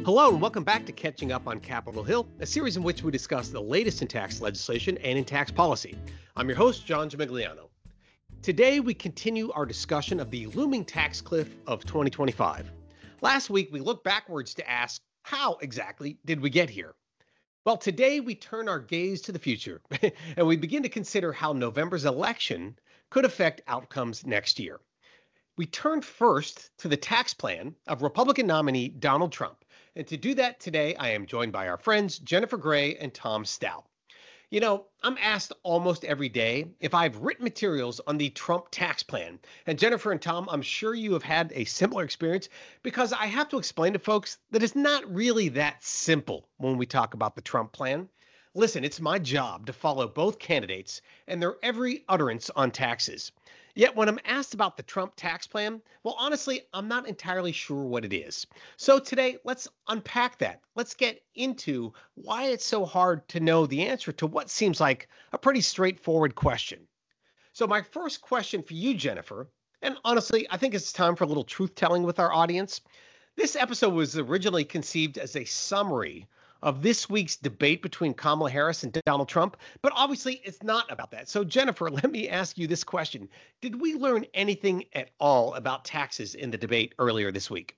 Hello and welcome back to Catching Up on Capitol Hill, a series in which we discuss the latest in tax legislation and in tax policy. I'm your host, John Gimigliano. Today we continue our discussion of the looming tax cliff of 2025. Last week we looked backwards to ask, how exactly did we get here? Well, today we turn our gaze to the future and we begin to consider how November's election could affect outcomes next year. We turn first to the tax plan of Republican nominee Donald Trump. And to do that today, I am joined by our friends Jennifer Gray and Tom Stout. You know, I'm asked almost every day if I've written materials on the Trump tax plan. And Jennifer and Tom, I'm sure you have had a similar experience because I have to explain to folks that it's not really that simple when we talk about the Trump plan. Listen, it's my job to follow both candidates and their every utterance on taxes. Yet when I'm asked about the Trump tax plan, well, honestly, I'm not entirely sure what it is. So today, let's unpack that. Let's get into why it's so hard to know the answer to what seems like a pretty straightforward question. So my first question for you, Jennifer, and honestly, I think it's time for a little truth telling with our audience. This episode was originally conceived as a summary of this week's debate between Kamala Harris and Donald Trump, but obviously it's not about that. So Jennifer, let me ask you this question. Did we learn anything at all about taxes in the debate earlier this week?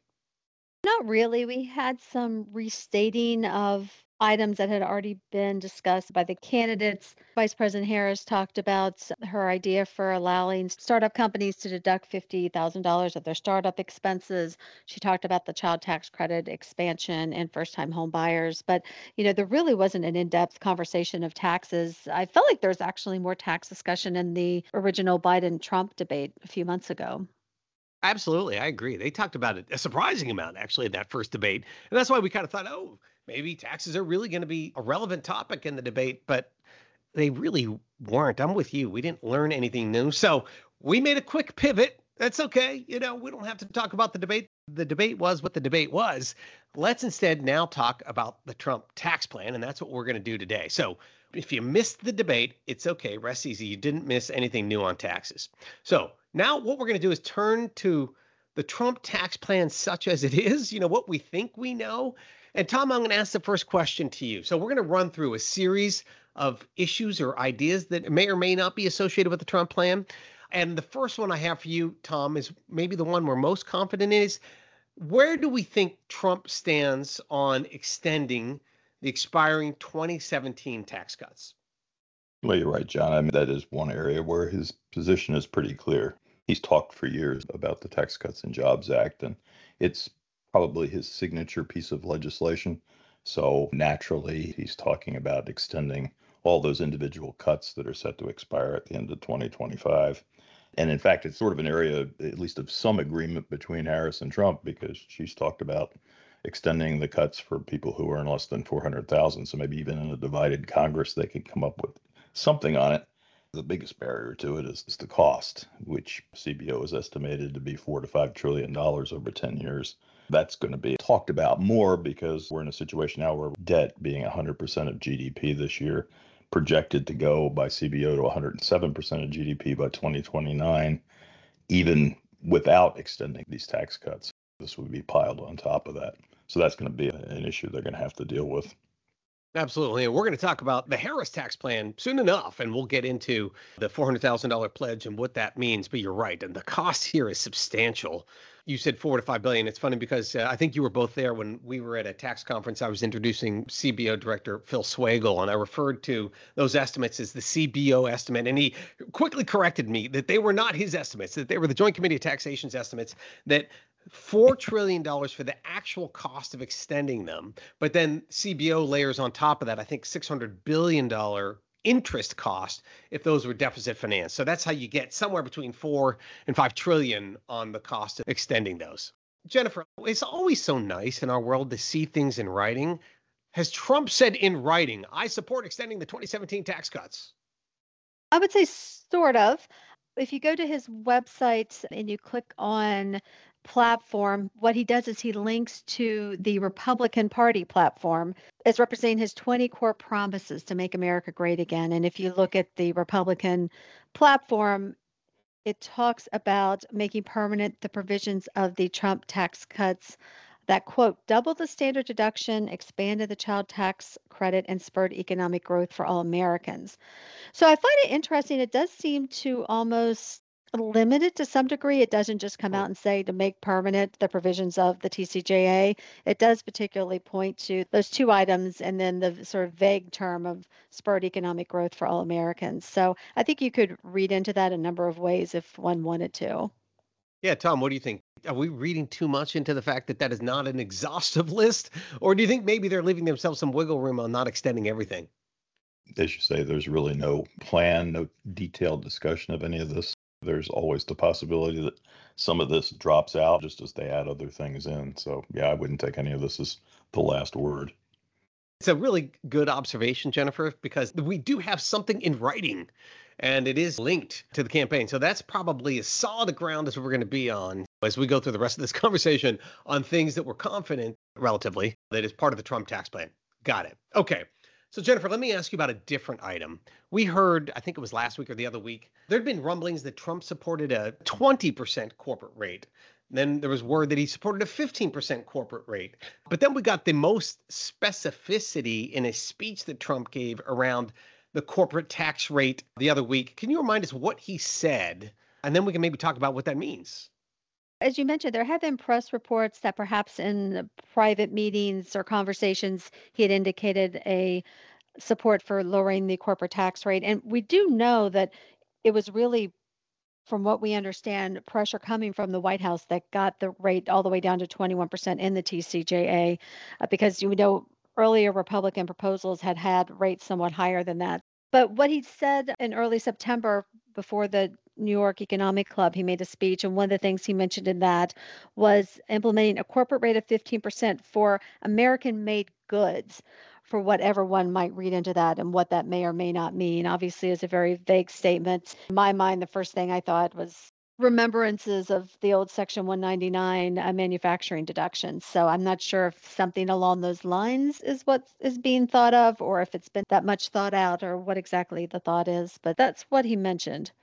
Not really. We had some restating of items that had already been discussed by the candidates. Vice President Harris talked about her idea for allowing startup companies to deduct $50,000 of their startup expenses. She talked about the child tax credit expansion and first-time home buyers. But, there really wasn't an in-depth conversation of taxes. I felt like there was actually more tax discussion in the original Biden-Trump debate a few months ago. Absolutely, I agree. They talked about it a surprising amount, actually, in that first debate. And that's why we kind of thought, oh, maybe taxes are really going to be a relevant topic in the debate, but they really weren't. I'm with you. We didn't learn anything new. So we made a quick pivot. That's okay. We don't have to talk about the debate. The debate was what the debate was. Let's instead now talk about the Trump tax plan. And that's what we're going to do today. So if you missed the debate, it's okay. Rest easy. You didn't miss anything new on taxes. So now what we're going to do is turn to the Trump tax plan such as it is, what we think we know. And Tom, I'm going to ask the first question to you. So we're going to run through a series of issues or ideas that may or may not be associated with the Trump plan. And the first one I have for you, Tom, is maybe the one we're most confident in is where do we think Trump stands on extending the expiring 2017 tax cuts? Well, you're right, John. I mean, that is one area where his position is pretty clear. He's talked for years about the Tax Cuts and Jobs Act, and it's probably his signature piece of legislation. So naturally, he's talking about extending all those individual cuts that are set to expire at the end of 2025. And in fact, it's sort of an area, at least of some agreement between Harris and Trump, because she's talked about extending the cuts for people who earn less than 400,000. So maybe even in a divided Congress, they could come up with something on it. The biggest barrier to it is the cost, which CBO is estimated to be $4 to $5 trillion over 10 years. That's going to be talked about more because we're in a situation now where debt being 100% of GDP this year, projected to go by CBO to 107% of GDP by 2029, even without extending these tax cuts. This would be piled on top of that. So that's going to be an issue they're going to have to deal with. Absolutely. And we're going to talk about the Harris tax plan soon enough, and we'll get into the $400,000 pledge and what that means. But you're right. And the cost here is substantial. You said $4 to $5 billion. It's funny because I think you were both there when we were at a tax conference. I was introducing CBO Director Phil Swagel, and I referred to those estimates as the CBO estimate. And he quickly corrected me that they were not his estimates, that they were the Joint Committee of Taxation's estimates, that $4 trillion for the actual cost of extending them. But then CBO layers on top of that, I think $600 billion interest cost if those were deficit financed. So that's how you get somewhere between 4 and 5 trillion on the cost of extending those. Jennifer, it's always so nice in our world to see things in writing. Has Trump said in writing, I support extending the 2017 tax cuts? I would say sort of. If you go to his website and you click on platform, what he does is he links to the Republican Party platform as representing his 20 core promises to make America great again. And if you look at the Republican platform, it talks about making permanent the provisions of the Trump tax cuts that, quote, doubled the standard deduction, expanded the child tax credit, and spurred economic growth for all Americans. So I find it interesting. It does seem to almost limit it to some degree. It doesn't just come Hmm. out and say to make permanent the provisions of the TCJA. It does particularly point to those two items and then the sort of vague term of spurred economic growth for all Americans. So I think you could read into that a number of ways if one wanted to. Yeah, Tom, what do you think? Are we reading too much into the fact that that is not an exhaustive list? Or do you think maybe they're leaving themselves some wiggle room on not extending everything? As you say, there's really no plan, no detailed discussion of any of this. There's always the possibility that some of this drops out just as they add other things in. So, yeah, I wouldn't take any of this as the last word. It's a really good observation, Jennifer, because we do have something in writing and it is linked to the campaign. So that's probably as solid a ground as we're going to be on as we go through the rest of this conversation on things that we're confident, relatively, that is part of the Trump tax plan. Got it. Okay. So, Jennifer, let me ask you about a different item. We heard, I think it was last week or the other week, there'd been rumblings that Trump supported a 20% corporate rate. Then there was word that he supported a 15% corporate rate. But then we got the most specificity in a speech that Trump gave around the corporate tax rate the other week. Can you remind us what he said? And then we can maybe talk about what that means. As you mentioned, there have been press reports that perhaps in private meetings or conversations, he had indicated a support for lowering the corporate tax rate. And we do know that it was really, from what we understand, pressure coming from the White House that got the rate all the way down to 21% in the TCJA, because you know earlier Republican proposals had rates somewhat higher than that. But what he said in early September before the New York Economic Club, he made a speech, and one of the things he mentioned in that was implementing a corporate rate of 15% for American made goods, for whatever one might read into that and what that may or may not mean. Obviously, it's a very vague statement. In my mind, the first thing I thought was remembrances of the old Section 199 manufacturing deductions. So I'm not sure if something along those lines is what is being thought of, or if it's been that much thought out, or what exactly the thought is. But that's what he mentioned.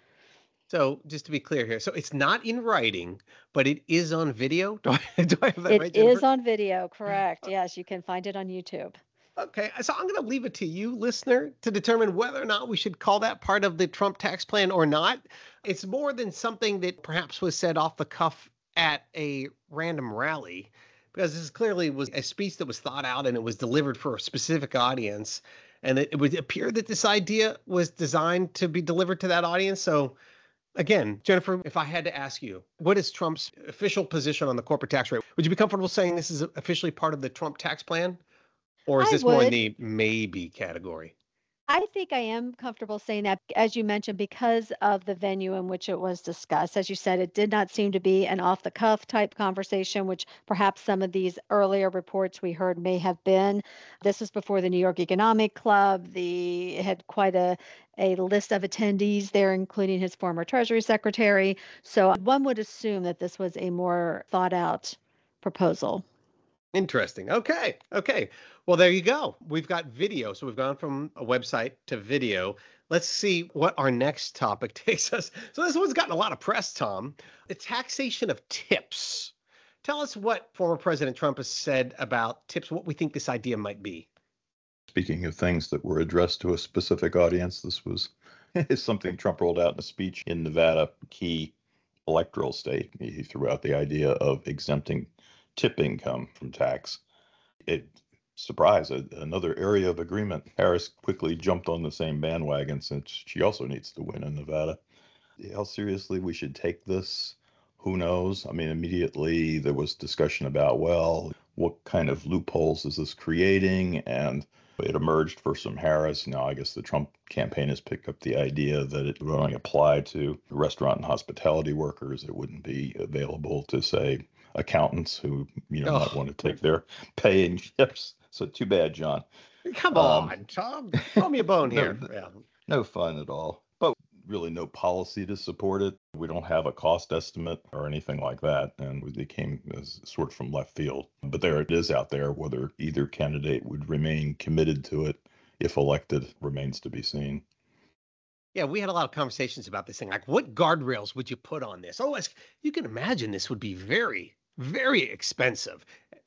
So just to be clear here, so it's not in writing, but it is on video. Do I have that It right, is Jennifer? on video, correct? Yes, you can find it on YouTube. Okay, so I'm going to leave it to you, listener, to determine whether or not we should call that part of the Trump tax plan or not. It's more than something that perhaps was said off the cuff at a random rally, because this clearly was a speech that was thought out and it was delivered for a specific audience. And it would appear that this idea was designed to be delivered to that audience. So, again, Jennifer, if I had to ask you, what is Trump's official position on the corporate tax rate? Would you be comfortable saying this is officially part of the Trump tax plan? Or is I this more in would. the maybe category? I think I am comfortable saying that, as you mentioned, because of the venue in which it was discussed. As you said, it did not seem to be an off the cuff type conversation, which perhaps some of these earlier reports we heard may have been. This was before the New York Economic Club. It had quite a list of attendees there, including his former Treasury Secretary. So one would assume that this was a more thought out proposal. Interesting. Okay. Okay. Well, there you go. We've got video. So we've gone from a website to video. Let's see what our next topic takes us. So this one's gotten a lot of press, Tom. The taxation of tips. Tell us what former President Trump has said about tips, what we think this idea might be. Speaking of things that were addressed to a specific audience, this was is something Trump rolled out in a speech in Nevada, key electoral state. He threw out the idea of exempting tip income from tax. It surprise, another area of agreement. Harris quickly jumped on the same bandwagon since she also needs to win in Nevada. How seriously we should take this, who knows? I mean, immediately there was discussion about, well, what kind of loopholes is this creating? And it emerged for some Harris. Now, I guess the Trump campaign has picked up the idea that it would only apply to restaurant and hospitality workers. It wouldn't be available to, say, accountants who, might Oh, want to take their pay in chips. So too bad, John. come Um, on, Tom. Throw me a bone no, here. Yeah. no fun at all. But really no policy to support it. We don't have a cost estimate or anything like that. And it came as sort of from left field. But there it is out there. Whether either candidate would remain committed to it if elected remains to be seen. Yeah, we had a lot of conversations about this thing. Like, what guardrails would you put on this? Oh, you can imagine this would be very, very expensive.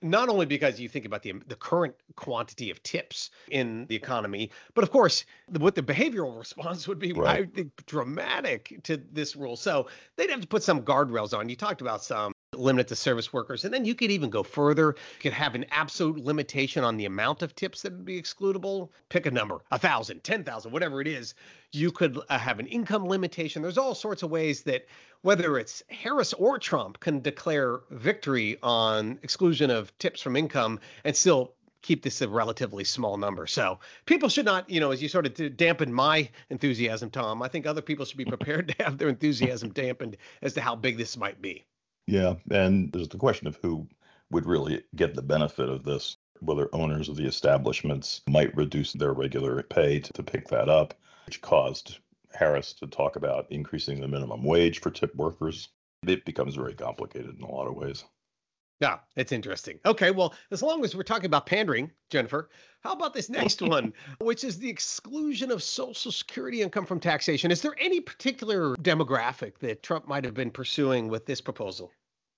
not only because you think about the current quantity of tips in the economy, but of course, what the behavioral response would be, Right. I think, dramatic to this rule. So they'd have to put some guardrails on. You talked about some limit to service workers, and then you could even go further. You could have an absolute limitation on the amount of tips that would be excludable. Pick a number, 1,000, 10,000, whatever it is. You could have an income limitation. There's all sorts of ways that whether it's Harris or Trump can declare victory on exclusion of tips from income and still keep this a relatively small number. So people should not, as you sort of dampen my enthusiasm, Tom, I think other people should be prepared to have their enthusiasm dampened as to how big this might be. Yeah. And there's the question of who would really get the benefit of this, whether owners of the establishments might reduce their regular pay to pick that up, which caused Harris to talk about increasing the minimum wage for tip workers. It becomes very complicated in a lot of ways. Yeah, it's interesting. Okay, well, as long as we're talking about pandering, Jennifer, how about this next one, which is the exclusion of Social Security income from taxation? Is there any particular demographic that Trump might have been pursuing with this proposal?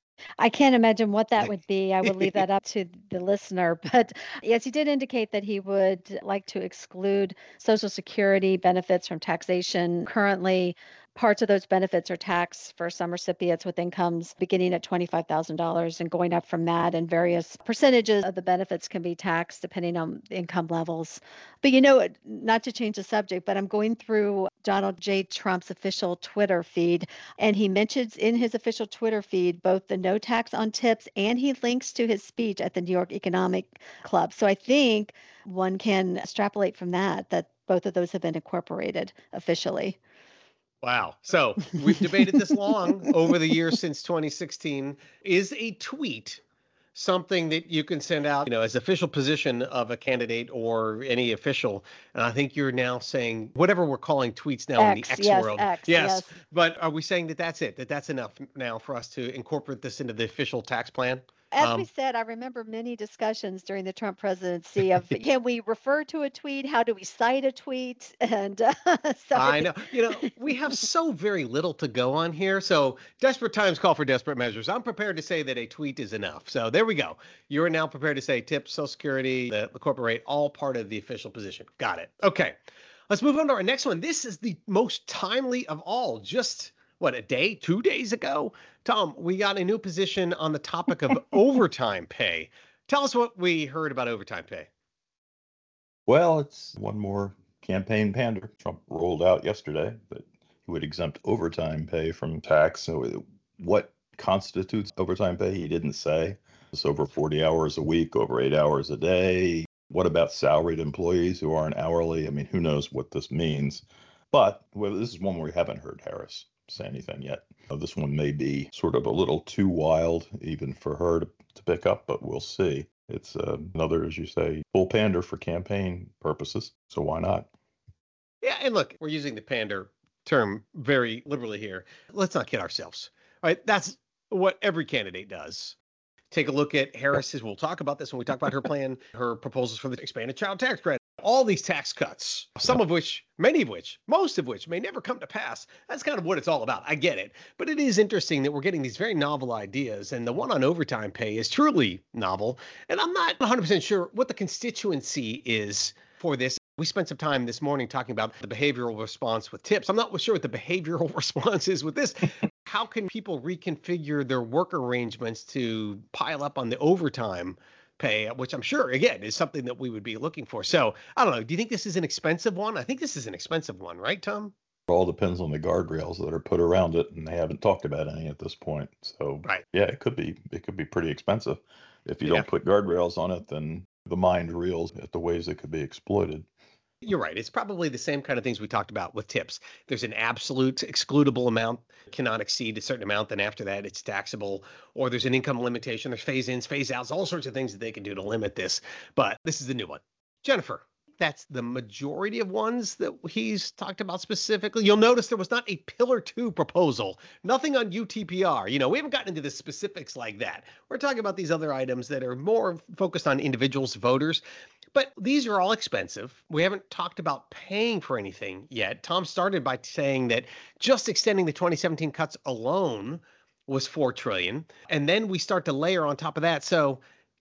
I can't imagine what that Like, would be. I would leave that up to the listener. But yes, he did indicate that he would like to exclude Social Security benefits from taxation. Currently, parts of those benefits are taxed for some recipients with incomes beginning at $25,000 and going up from that. And various percentages of the benefits can be taxed depending on income levels. But not to change the subject, but I'm going through Donald J. Trump's official Twitter feed, and he mentions in his official Twitter feed both the no tax on tips and he links to his speech at the New York Economic Club. So I think one can extrapolate from that both of those have been incorporated officially. Wow. So we've debated this long over the years since 2016. Is a tweet something that you can send out, as official position of a candidate or any official? And I think you're now saying whatever we're calling tweets now in the X Yes, world. X, Yes. yes. But are we saying that that's it, that that's enough now for us to incorporate this into the official tax plan? As we said, I remember many discussions during the Trump presidency of can we refer to a tweet? How do we cite a tweet? And so I I think know. We have so very little to go on here. So desperate times call for desperate measures. I'm prepared to say that a tweet is enough. So there we go. You're now prepared to say tips, Social Security, the corporate rate, all part of the official position. Got it. Okay. Let's move on to our next one. This is the most timely of all. Just what, a day, 2 days ago? Tom, we got a new position on the topic of overtime pay. Tell us what we heard about overtime pay. Well, it's one more campaign pander. Trump rolled out yesterday that he would exempt overtime pay from tax. So what constitutes overtime pay? He didn't say. It's over 40 hours a week, over 8 hours a day. What about salaried employees who aren't hourly? I mean, who knows what this means? But this is one where we haven't heard Harris say anything yet. This one may be sort of a little too wild even for her to pick up, but we'll see. It's another, as you say, full pander for campaign purposes. So why not? Yeah, and look, we're using the pander term very liberally here. Let's not kid ourselves. All right, that's what every candidate does. Take a look at Harris's. We'll talk about this when we talk about her plan, her proposals for the expanded child tax credit. All these tax cuts, some of which, many of which, most of which may never come to pass. That's kind of what it's all about. I get it. But it is interesting that we're getting these very novel ideas. And the one on overtime pay is truly novel. And I'm not 100% sure what the constituency is for this. We spent some time this morning talking about the behavioral response with tips. I'm not sure what the behavioral response is with this. How can people reconfigure their work arrangements to pile up on the overtime pay, which I'm sure, again, is something that we would be looking for. So I don't know. Do you think this is an expensive one? I think this is an expensive one, right, Tom? It all depends on the guardrails that are put around it, and they haven't talked about any at this point. So right. Yeah, it could be pretty expensive. If you don't put guardrails on it, then the mind reels at the ways it could be exploited. You're right. It's probably the same kind of things we talked about with tips. There's an absolute excludable amount, cannot exceed a certain amount. Then after that, it's taxable, or there's an income limitation. There's phase ins, phase outs, all sorts of things that they can do to limit this. But this is the new one. Jennifer, that's the majority of ones that he's talked about specifically. You'll notice there was not a Pillar 2 proposal, nothing on UTPR. We haven't gotten into the specifics like that. We're talking about these other items that are more focused on individuals, voters. But these are all expensive. We haven't talked about paying for anything yet. Tom started by saying that just extending the 2017 cuts alone was $4 trillion. And then we start to layer on top of that. So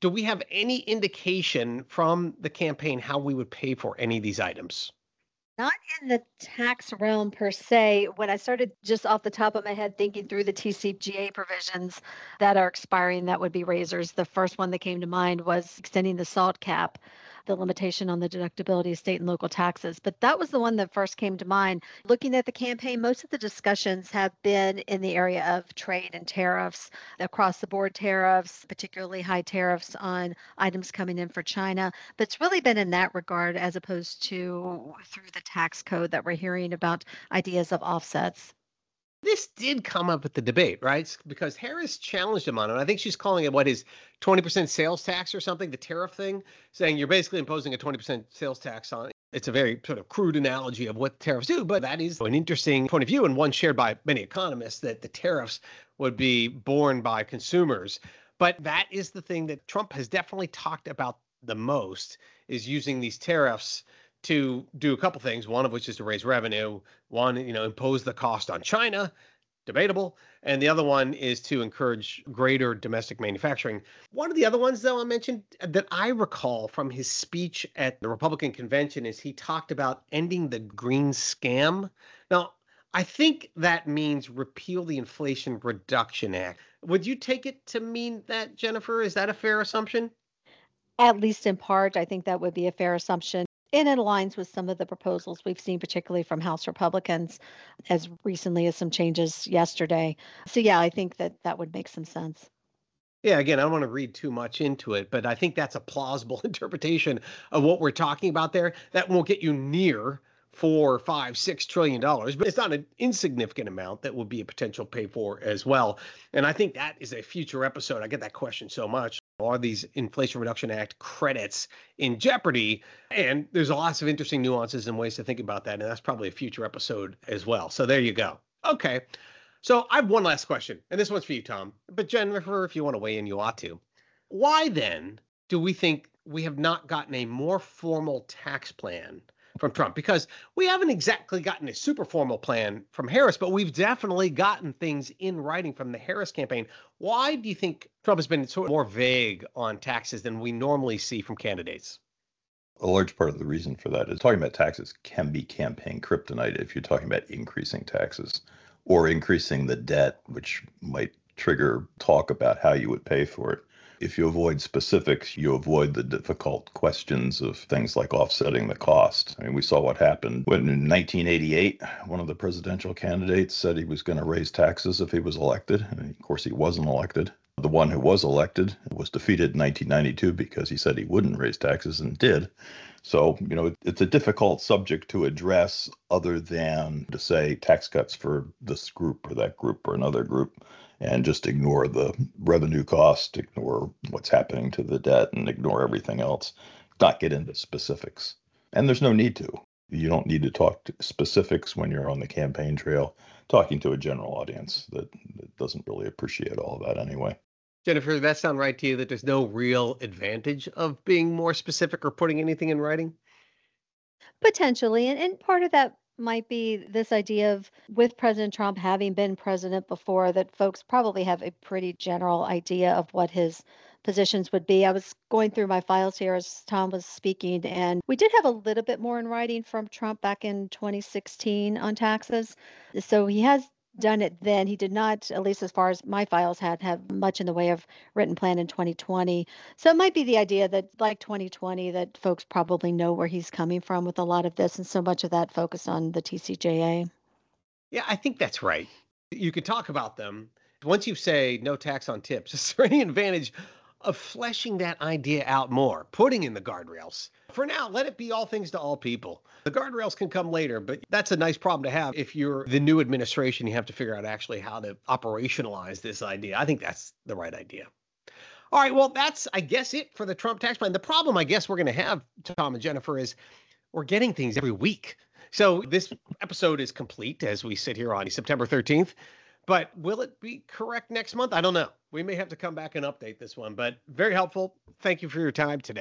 do we have any indication from the campaign how we would pay for any of these items? Not in the tax realm per se. When I started just off the top of my head thinking through the TCGA provisions that are expiring, that would be razors. The first one that came to mind was extending the salt cap, the limitation on the deductibility of state and local taxes. But that was the one that first came to mind. Looking at the campaign, most of the discussions have been in the area of trade and tariffs, across the board tariffs, particularly high tariffs on items coming in for China. But it's really been in that regard as opposed to through the tax code that we're hearing about ideas of offsets. This did come up at the debate, right? Because Harris challenged him on it. I think she's calling it what his 20% sales tax or something, the tariff thing, saying you're basically imposing a 20% sales tax on. It's a very sort of crude analogy of what tariffs do, but that is an interesting point of view and one shared by many economists that the tariffs would be borne by consumers. But that is the thing that Trump has definitely talked about the most is using these tariffs to do a couple things, one of which is to raise revenue, one, impose the cost on China, debatable, and the other one is to encourage greater domestic manufacturing. One of the other ones, though, I mentioned that I recall from his speech at the Republican convention is he talked about ending the green scam. Now, I think that means repeal the Inflation Reduction Act. Would you take it to mean that, Jennifer? Is that a fair assumption? At least in part, I think that would be a fair assumption. And it aligns with some of the proposals we've seen, particularly from House Republicans, as recently as some changes yesterday. So, yeah, I think that that would make some sense. Yeah, again, I don't want to read too much into it, but I think that's a plausible interpretation of what we're talking about there. That won't get you near 4, 5, 6 trillion dollars, but it's not an insignificant amount that would be a potential pay for as well. And I think that is a future episode. I get that question so much. Are these Inflation Reduction Act credits in jeopardy? And there's lots of interesting nuances and ways to think about that. And that's probably a future episode as well. So there you go. Okay. So I have one last question, and this one's for you, Tom. But Jennifer, if you want to weigh in, you ought to. Why then do we think we have not gotten a more formal tax plan from Trump? Because we haven't exactly gotten a super formal plan from Harris, but we've definitely gotten things in writing from the Harris campaign. Why do you think Trump has been sort of more vague on taxes than we normally see from candidates? A large part of the reason for that is talking about taxes can be campaign kryptonite if you're talking about increasing taxes or increasing the debt, which might trigger talk about how you would pay for it. If you avoid specifics, you avoid the difficult questions of things like offsetting the cost. I mean, we saw what happened when in 1988, one of the presidential candidates said he was going to raise taxes if he was elected. And of course, he wasn't elected. The one who was elected was defeated in 1992 because he said he wouldn't raise taxes and did. So, it's a difficult subject to address other than to say tax cuts for this group or that group or another group and just ignore the revenue cost, ignore what's happening to the debt and ignore everything else, not get into specifics. And there's no need to. You don't need to talk specifics when you're on the campaign trail, talking to a general audience that doesn't really appreciate all of that anyway. Jennifer, does that sound right to you that there's no real advantage of being more specific or putting anything in writing? Potentially. And part of that might be this idea of with President Trump having been president before, that folks probably have a pretty general idea of what his positions would be. I was going through my files here as Tom was speaking, and we did have a little bit more in writing from Trump back in 2016 on taxes. So he has done it then. He did not, at least as far as my files had, have much in the way of written plan in 2020. So it might be the idea that, like 2020, that folks probably know where he's coming from with a lot of this, and so much of that focused on the TCJA. Yeah, I think that's right. You could talk about them. Once you say no tax on tips, is there any advantage of fleshing that idea out more, putting in the guardrails? For now, let it be all things to all people. The guardrails can come later, but that's a nice problem to have. If you're the new administration, you have to figure out actually how to operationalize this idea. I think that's the right idea. All right, well, that's, I guess, it for the Trump tax plan. The problem, I guess, we're going to have, Tom and Jennifer, is we're getting things every week. So this episode is complete as we sit here on September 13th. But will it be correct next month? I don't know. We may have to come back and update this one, but very helpful. Thank you for your time today.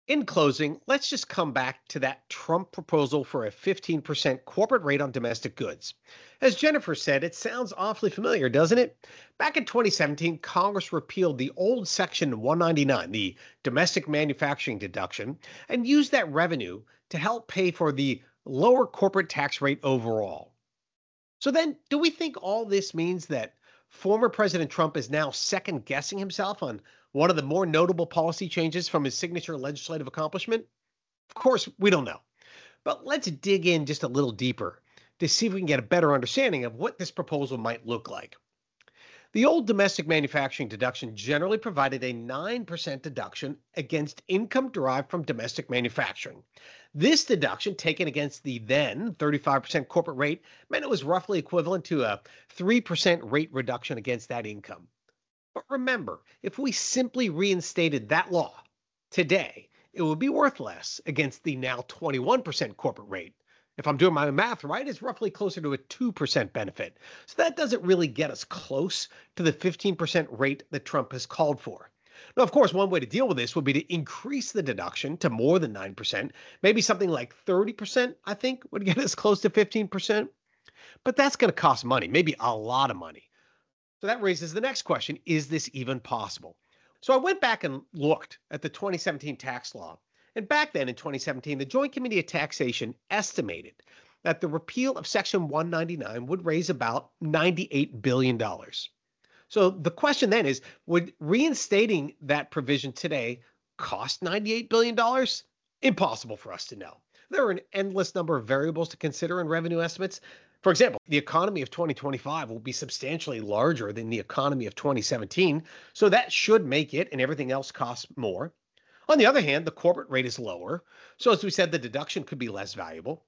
In closing, let's just come back to that Trump proposal for a 15% corporate rate on domestic goods. As Jennifer said, it sounds awfully familiar, doesn't it? Back in 2017, Congress repealed the old Section 199, the domestic manufacturing deduction, and used that revenue to help pay for the lower corporate tax rate overall. So then, do we think all this means that former President Trump is now second guessing himself on one of the more notable policy changes from his signature legislative accomplishment? Of course, we don't know. But let's dig in just a little deeper to see if we can get a better understanding of what this proposal might look like. The old domestic manufacturing deduction generally provided a 9% deduction against income derived from domestic manufacturing. This deduction, taken against the then 35% corporate rate, meant it was roughly equivalent to a 3% rate reduction against that income. But remember, if we simply reinstated that law today, it would be worth less against the now 21% corporate rate. If I'm doing my math right, it's roughly closer to a 2% benefit. So that doesn't really get us close to the 15% rate that Trump has called for. Now, of course, one way to deal with this would be to increase the deduction to more than 9%. Maybe something like 30%, I think, would get us close to 15%. But that's going to cost money, maybe a lot of money. So that raises the next question, is this even possible? So I went back and looked at the 2017 tax law. And back then in 2017, the Joint Committee of Taxation estimated that the repeal of Section 199 would raise about $98 billion. So the question then is, would reinstating that provision today cost $98 billion? Impossible for us to know. There are an endless number of variables to consider in revenue estimates. For example, the economy of 2025 will be substantially larger than the economy of 2017, so that should make it and everything else cost more. On the other hand, the corporate rate is lower, so as we said, the deduction could be less valuable.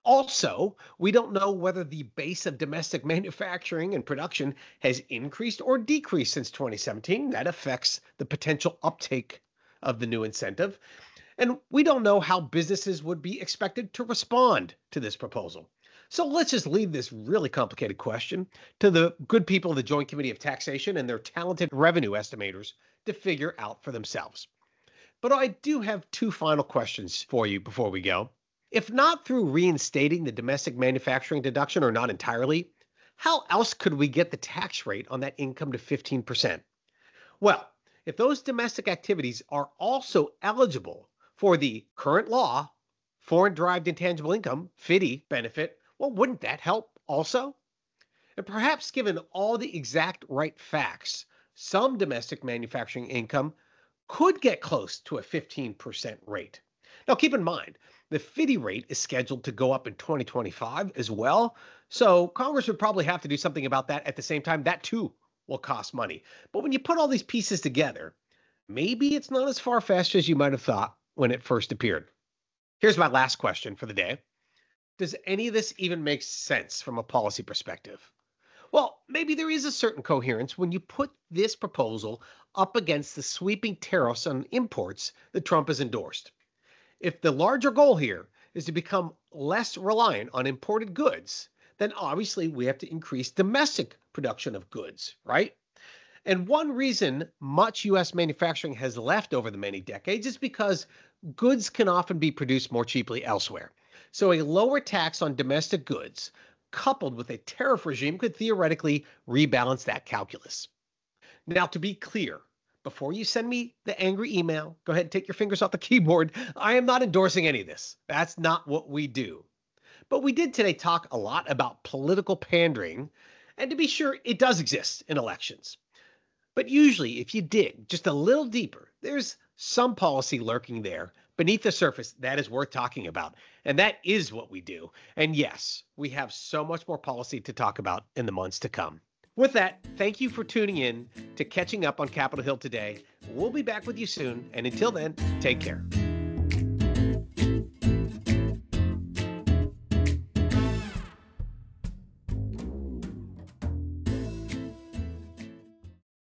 Also, we don't know whether the base of domestic manufacturing and production has increased or decreased since 2017. That affects the potential uptake of the new incentive. And we don't know how businesses would be expected to respond to this proposal. So let's just leave this really complicated question to the good people of the Joint Committee of Taxation and their talented revenue estimators to figure out for themselves. But I do have two final questions for you before we go. If not through reinstating the domestic manufacturing deduction, or not entirely, how else could we get the tax rate on that income to 15%? Well, if those domestic activities are also eligible for the current law, Foreign Derived Intangible Income, FDII benefit, well, wouldn't that help also? And perhaps given all the exact right facts, some domestic manufacturing income could get close to a 15% rate. Now, keep in mind, the FDII rate is scheduled to go up in 2025 as well. So Congress would probably have to do something about that at the same time. That too will cost money. But when you put all these pieces together, maybe it's not as far-fetched as you might have thought when it first appeared. Here's my last question for the day. Does any of this even make sense from a policy perspective? Well, maybe there is a certain coherence when you put this proposal up against the sweeping tariffs on imports that Trump has endorsed. If the larger goal here is to become less reliant on imported goods, then obviously we have to increase domestic production of goods, right? And one reason much U.S. manufacturing has left over the many decades is because goods can often be produced more cheaply elsewhere. So a lower tax on domestic goods, coupled with a tariff regime, could theoretically rebalance that calculus. Now, to be clear, before you send me the angry email, go ahead and take your fingers off the keyboard. I am not endorsing any of this. That's not what we do. But we did today talk a lot about political pandering, and to be sure, it does exist in elections. But usually, if you dig just a little deeper, there's some policy lurking there beneath the surface that is worth talking about. And that is what we do. And yes, we have so much more policy to talk about in the months to come. With that, thank you for tuning in to Catching Up on Capitol Hill today. We'll be back with you soon. And until then, take care.